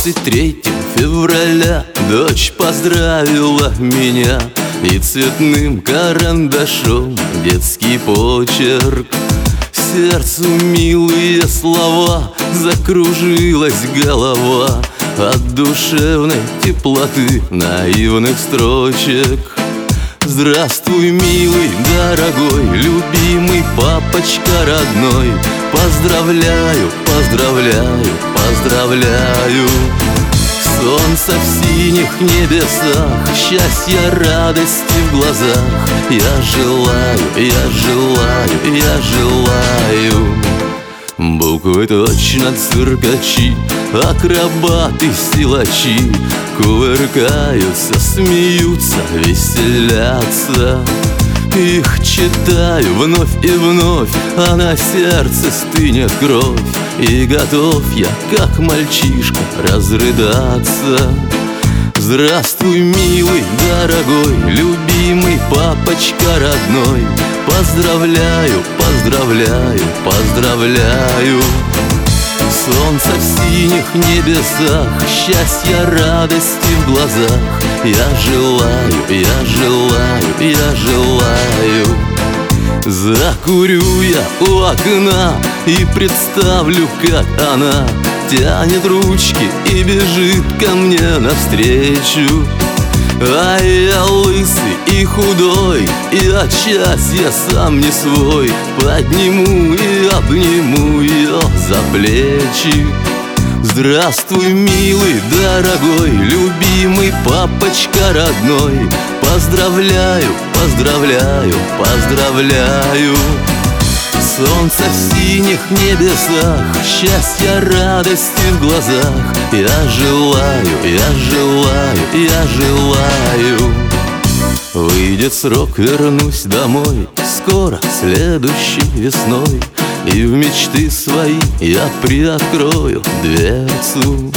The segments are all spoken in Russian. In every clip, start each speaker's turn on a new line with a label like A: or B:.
A: 23 февраля дочь поздравила меня, и цветным карандашом детский почерк. Сердцу милые слова, закружилась голова от душевной теплоты наивных строчек. Здравствуй, милый, дорогой, любимый папочка родной, поздравляю, поздравляю, поздравляю. Солнце в синих небесах, счастья, радости в глазах. Я желаю, я желаю, я желаю. Буквы точно циркачи, акробаты, силачи кувыркаются, смеются, веселятся. Их читаю вновь и вновь, а на сердце стынет кровь, и готов я, как мальчишка, разрыдаться. Здравствуй, милый, дорогой, любимый папочка родной, поздравляю, поздравляю, поздравляю. Солнце в синих небесах, счастья, радости в глазах. Я желаю, я желаю, я желаю. Закурю я у окна и представлю, как она тянет ручки и бежит ко мне навстречу. А я лысый и худой, и от счастья сам не свой, подниму и обниму ее за плечи. Здравствуй, милый, дорогой, любимый папочка родной, поздравляю, поздравляю, поздравляю. Солнце в синих небесах, счастья, радости в глазах. Я желаю, я желаю, я желаю. Выйдет срок, вернусь домой скоро, следующей весной, и в мечты свои я приоткрою дверцу.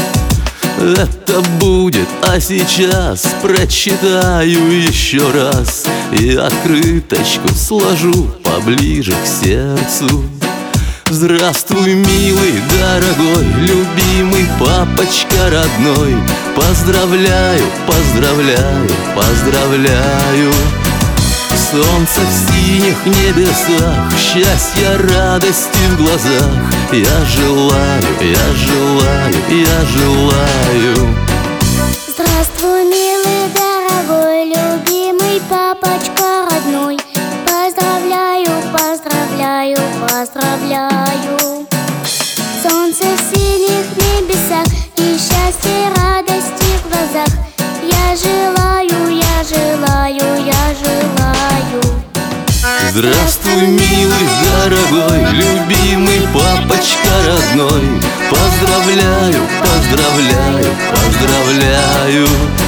A: Это будет, а сейчас прочитаю еще раз и открыточку сложу поближе к сердцу. Здравствуй, милый, дорогой, любимый папочка родной, поздравляю, поздравляю, поздравляю. Солнце в синих небесах, счастья, радости в глазах. Я желаю, я желаю, я желаю.
B: Здравствуй, милый, дорогой, любимый папочка родной, поздравляю, поздравляю, поздравляю. Солнце в синих небесах и счастье, радости в глазах. Я желаю, я желаю, я желаю.
A: Здравствуй, милый, дорогой, любимый папочка родной, поздравляю, поздравляю, поздравляю.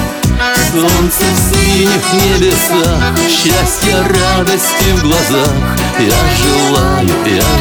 A: Солнце в синих небесах, счастья, радости в глазах. Я желаю, я